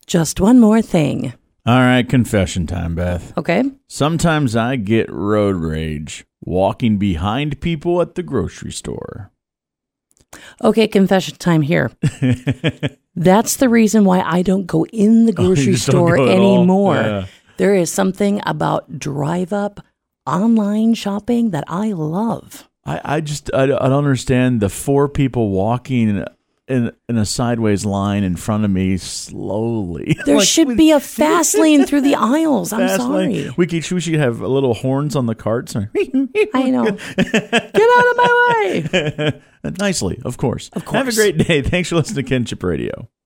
Just one more thing. All right, confession time, Beth. Okay. Sometimes I get road rage walking behind people at the grocery store. Okay, confession time here. That's the reason why I don't go in the grocery store anymore. Yeah. There is something about drive-up online shopping that I love. I don't understand the 4 people walking in a sideways line in front of me slowly. There should be a fast lane through the aisles. I'm sorry. We should have little horns on the carts. I know. Get out of my way. Nicely, of course. Have a great day. Thanks for listening to Kinship Radio.